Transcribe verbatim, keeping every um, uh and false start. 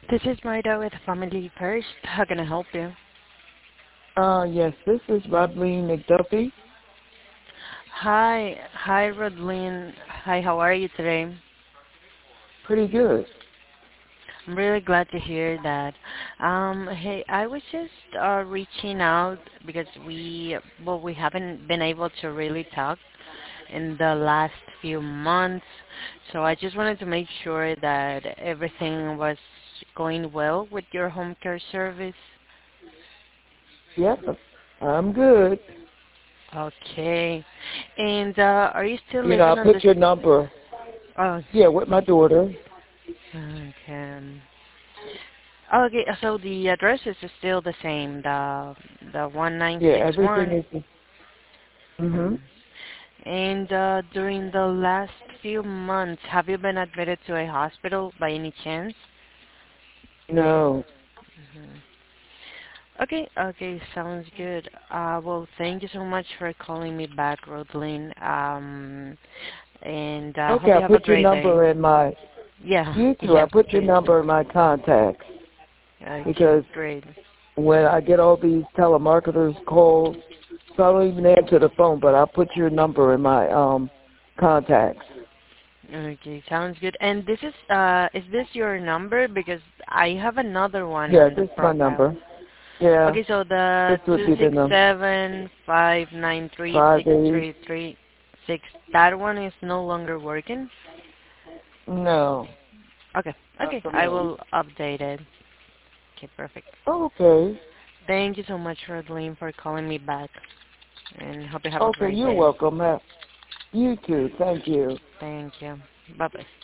This is Marta with Family First. How can I help you? Uh, yes, this is Rodleen McDuffie. Hi, hi, Rodlin. Hi, how are you today? Pretty good. I'm really glad to hear that. Um, hey, I was just uh, reaching out because we, well, we haven't been able to really talk in the last few months. So I just wanted to make sure that everything was going well with your home care service. Yep, I'm good. Okay. And uh, are you still You know, I living on put this? your number, Oh, yeah, with my daughter. okay. Okay, so the address is still the same, the the one nine Yeah, six everything one. is, mm-hmm. And uh, during the last few months, have you been admitted to a hospital by any chance? No. hmm Okay, okay, sounds good. Uh, well, thank you so much for calling me back, Rodeline. Um, and uh, Okay, hope you I have a put your great day. number in my, Yeah, you too, I yeah, put your please do. number in my contacts Okay, because great. when I get all these telemarketers calls, so I don't even answer the phone, but I put your number in my um contacts. Okay, sounds good. And this is uh is this your number? Because I have another one Yeah, on the this is my profile. number. Yeah, Okay, so the this would two be the six number. seven five nine three Five six days. three three six. That one is no longer working. No, Okay, not okay, for I me. will update it. Okay, perfect. Okay. Thank you so much, Rodeline, for calling me back, and hope you have a Okay, great you're day. welcome. Ha- You too. Thank you. Thank you. Bye bye.